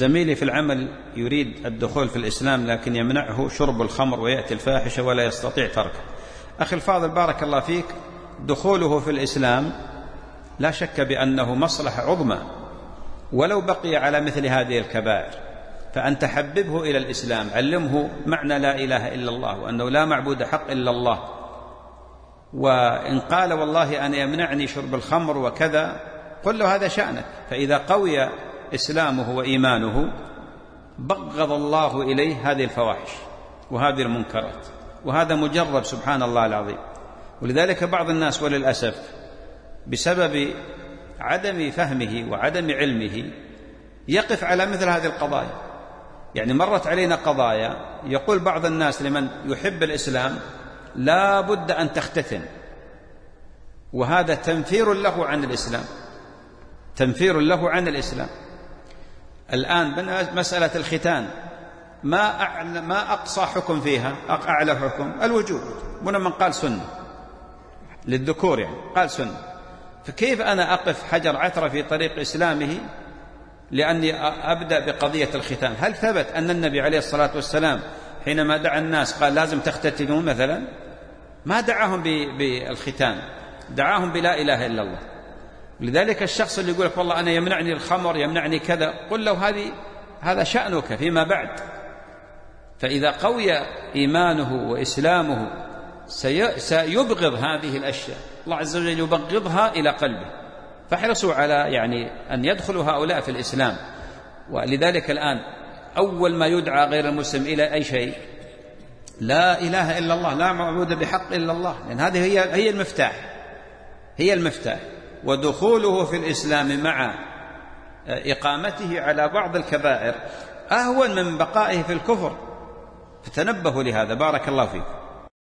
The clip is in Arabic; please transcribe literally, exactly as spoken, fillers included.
زميلي في العمل يريد الدخول في الإسلام لكن يمنعه شرب الخمر ويأتي الفاحشة ولا يستطيع تركه. أخي الفاضل بارك الله فيك، دخوله في الإسلام لا شك بأنه مصلحة عظمى، ولو بقي على مثل هذه الكبائر فأن تحببه إلى الإسلام، علمه معنى لا إله إلا الله وأنه لا معبود حق إلا الله. وإن قال والله أنا يمنعني شرب الخمر وكذا، قل له هذا شأنك. فإذا قوي إسلامه وإيمانه بغض الله إليه هذه الفواحش وهذه المنكرات، وهذا مجرب سبحان الله العظيم. ولذلك بعض الناس وللأسف بسبب عدم فهمه وعدم علمه يقف على مثل هذه القضايا. يعني مرت علينا قضايا يقول بعض الناس لمن يحب الإسلام لا بد أن تختتن، وهذا تنفير له عن الإسلام، تنفير له عن الإسلام. الآن مسألة الختان ما أعلى ما أقصى حكم فيها، أعلى حكم الوجوب، هنا من قال سنة للذكور يعني قال سنة. فكيف أنا أقف حجر عثرة في طريق إسلامه لأني أبدأ بقضية الختان؟ هل ثبت أن النبي عليه الصلاة والسلام حينما دعا الناس قال لازم تختتنوا مثلا؟ ما دعاهم بالختان، دعاهم بلا إله إلا الله. لذلك الشخص اللي يقول لك والله أنا يمنعني الخمر يمنعني كذا، قل له هذه هذا شأنك فيما بعد. فإذا قوي إيمانه وإسلامه سيبغض هذه الأشياء، الله عز وجل يبغضها إلى قلبه. فاحرصوا على يعني أن يدخلوا هؤلاء في الإسلام. ولذلك الآن أول ما يدعى غير المسلم إلى أي شيء لا إله إلا الله، لا معبود بحق إلا الله، لأن هذه هي هي المفتاح، هي المفتاح. ودخوله في الإسلام مع إقامته على بعض الكبائر أهون من بقائه في الكفر. فتنبهوا لهذا، بارك الله فيكم.